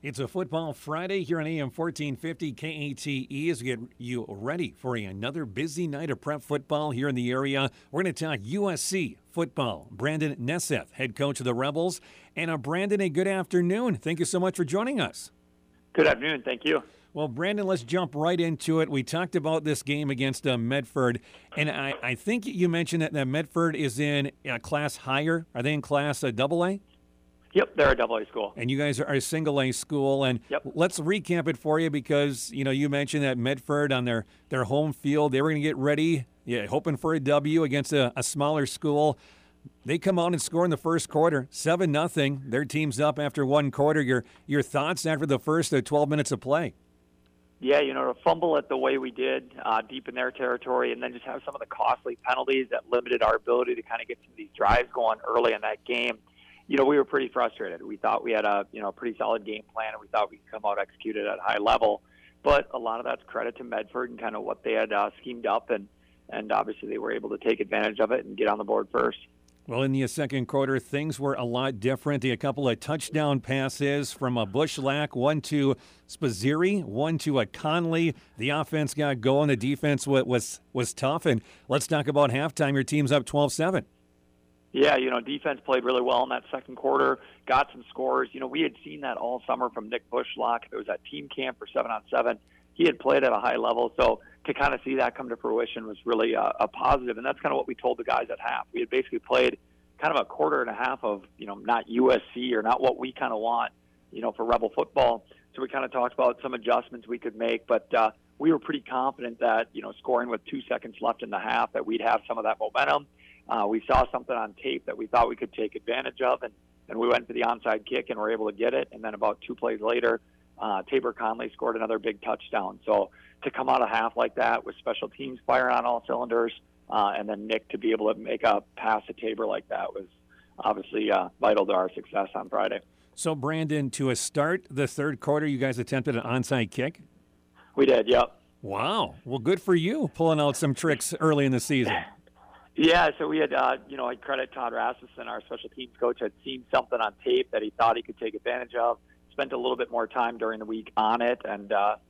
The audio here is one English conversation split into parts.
It's a Football Friday here on AM 1450 KATE as we get you ready for another busy night of prep football here in the area. We're going to talk USC football. Brandon Nesseth, head coach of the Rebels. And Brandon, a good afternoon. Thank you so much for joining us. Good afternoon. Thank you. Well, Brandon, let's jump right into it. We talked about this game against Medford, and I think you mentioned that Medford is in a class higher. Are they in class AA? Yep, they're a AA school. And you guys are a single A school. And yep. Let's recap it for you because, you mentioned that Medford on their home field, they were going to get ready, hoping for a W against a smaller school. They come out and score in the first quarter, 7-0. Their team's up after one quarter. Your thoughts after the first 12 minutes of play? Yeah, to fumble it the way we did, deep in their territory, and then just have some of the costly penalties that limited our ability to kind of get some of these drives going early in that game. We were pretty frustrated. We thought we had a pretty solid game plan, and we thought we could come out executed at a high level. But a lot of that's credit to Medford and kind of what they had schemed up, and obviously they were able to take advantage of it and get on the board first. Well, in the second quarter, things were a lot different. A couple of touchdown passes from a Bushlack, one to Spazzeri, one to a Conley. The offense got going. The defense was tough. And let's talk about halftime. Your team's up 12-7. Yeah, defense played really well in that second quarter, got some scores. We had seen that all summer from Nick Bushlack. There was that team camp for 7-on-7. He had played at a high level, so to kind of see that come to fruition was really a positive, and that's kind of what we told the guys at half. We had basically played kind of a quarter and a half of, not USC or not what we kind of want, for Rebel football. So we kind of talked about some adjustments we could make, but we were pretty confident that, scoring with 2 seconds left in the half, that we'd have some of that momentum. We saw something on tape that we thought we could take advantage of, and we went for the onside kick and were able to get it. And then about 2 plays later, Tabor Conley scored another big touchdown. So to come out of half like that with special teams firing on all cylinders, and then Nick to be able to make a pass to Tabor like that was obviously vital to our success on Friday. So, Brandon, to start the third quarter, you guys attempted an onside kick? We did, yep. Wow. Well, good for you, pulling out some tricks early in the season. Yeah, so we had, I credit Todd Rasmussen, our special teams coach, had seen something on tape that he thought he could take advantage of, spent a little bit more time during the week on it, and,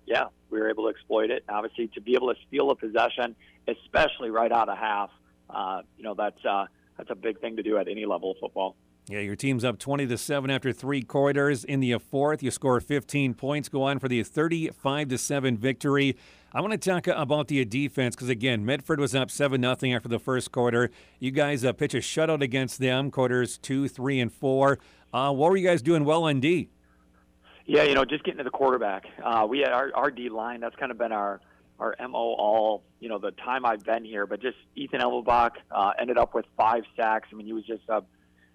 we were able to exploit it. And obviously, to be able to steal a possession, especially right out of half, that's a big thing to do at any level of football. Yeah, your team's up 20-7 after 3 quarters. In the fourth, you score 15 points, go on for the 35-7 victory. I want to talk about the defense because, again, Medford was up 7-0 after the first quarter. You guys pitch a shutout against them, quarters 2, 3, and 4. What were you guys doing well on D? Yeah, just getting to the quarterback. We had our D-line. That's kind of been our MO all, the time I've been here. But just Ethan Elbach ended up with 5 sacks. I mean, he was just a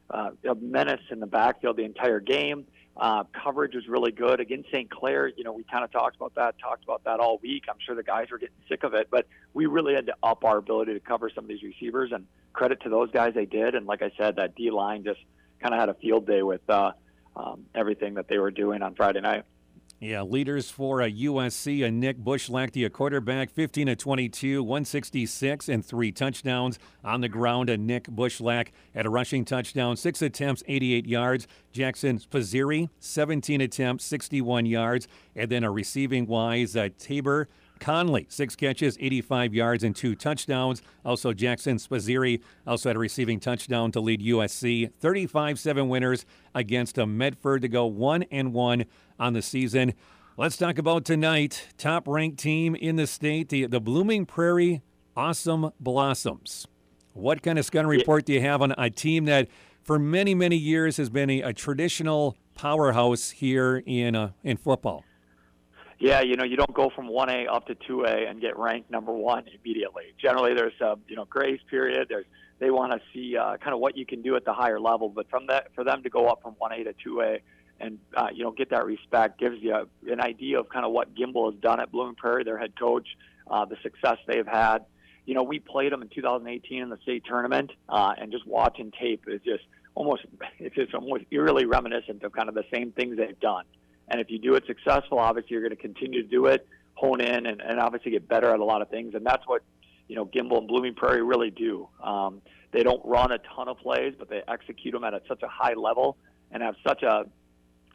menace in the backfield the entire game. Coverage was really good. Against St. Clair, we kind of talked about that all week. I'm sure the guys were getting sick of it, but we really had to up our ability to cover some of these receivers, and credit to those guys, they did. And like I said, that D-line just kind of had a field day with everything that they were doing on Friday night. Yeah, leaders for USC, Nick Bushlack, the quarterback, 15 of 22, 166, and 3 touchdowns on the ground. Nick Bushlack had a rushing touchdown, 6 attempts, 88 yards. Jackson Spazzeri, 17 attempts, 61 yards. And then a receiving-wise, Tabor Conley, 6 catches, 85 yards, and 2 touchdowns. Also, Jackson Spazzeri also had a receiving touchdown to lead USC. 35-7 winners against Medford to go 1-1 on the season. Let's talk about tonight. Top-ranked team in the state, the Blooming Prairie Awesome Blossoms. What kind of scouting report do you have on a team that for many, many years has been a traditional powerhouse here in football? Yeah, you don't go from 1A up to 2A and get ranked number 1 immediately. Generally, there's a grace period. They want to see kind of what you can do at the higher level. But for them to go up from 1A to 2A and get that respect gives you an idea of kind of what Gimbel has done at Blooming Prairie, their head coach, the success they've had. We played them in 2018 in the state tournament, and just watching tape is just almost eerily reminiscent of kind of the same things they've done. And if you do it successful, obviously you're going to continue to do it, hone in, and obviously get better at a lot of things. And that's what, Gimbel and Blooming Prairie really do. They don't run a ton of plays, but they execute them at such a high level and have such a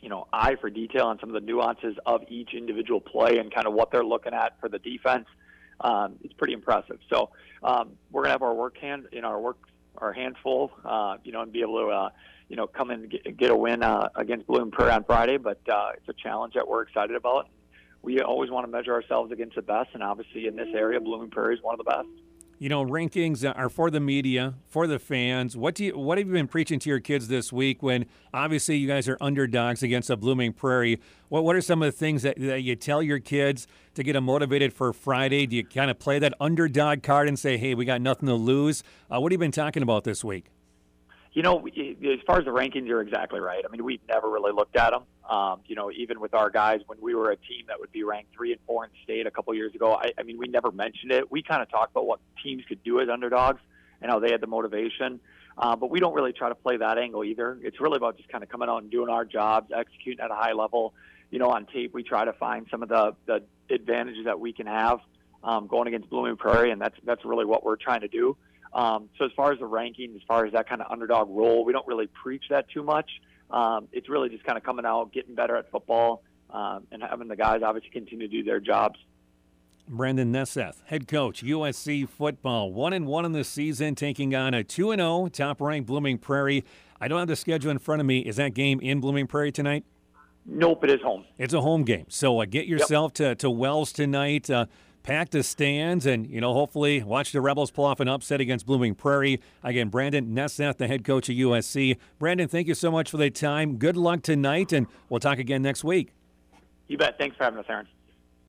eye for detail on some of the nuances of each individual play and kind of what they're looking at for the defense. It's pretty impressive. So we're gonna have our hands full, and be able to, come in and get a win against Blooming Prairie on Friday. But it's a challenge that we're excited about. We always want to measure ourselves against the best, and obviously in this area, Blooming Prairie is one of the best. Rankings are for the media, for the fans. What have you been preaching to your kids this week when obviously you guys are underdogs against a Blooming Prairie? What are some of the things that you tell your kids to get them motivated for Friday? Do you kind of play that underdog card and say, hey, we got nothing to lose? What have you been talking about this week? As far as the rankings, you're exactly right. I mean, we've never really looked at them. Even with our guys, when we were a team that would be ranked 3 and 4 in state a couple years ago, we never mentioned it. We kind of talked about what teams could do as underdogs and how they had the motivation. But we don't really try to play that angle either. It's really about just kind of coming out and doing our jobs, executing at a high level. On tape, we try to find some of the advantages that we can have going against Blooming Prairie, and that's really what we're trying to do. So as far as the ranking, as far as that kind of underdog role, we don't really preach that too much. It's really just kind of coming out, getting better at football, and having the guys obviously continue to do their jobs. Brandon Nesseth, head coach, USC football, 1-1 in the season, taking on a 2-0 top-ranked Blooming Prairie. I don't have the schedule in front of me. Is that game in Blooming Prairie tonight? Nope, it is home. It's a home game. So get yourself to Wells tonight. Pack the stands and, hopefully watch the Rebels pull off an upset against Blooming Prairie. Again, Brandon Nesseth, the head coach of USC. Brandon, thank you so much for the time. Good luck tonight, and we'll talk again next week. You bet. Thanks for having us, Aaron.